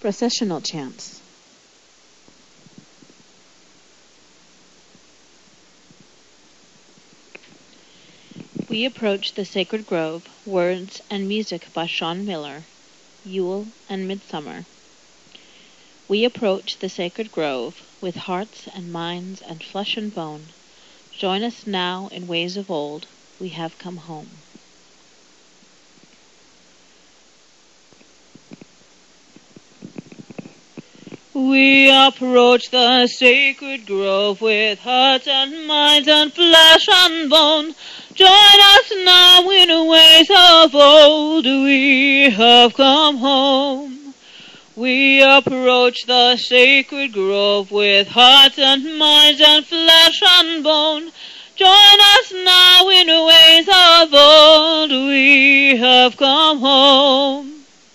Processional chants. We approach the sacred grove, words and music by Sean Miller, Yule and Midsummer. We approach the sacred grove, with hearts and minds and flesh and bone. Join us now in ways of old, we have come home. We approach the sacred grove with hearts and minds and flesh and bone. Join us now in ways of old, we have come home. We approach the sacred grove with hearts and minds and flesh and bone. Join us now in ways of old, we have come home.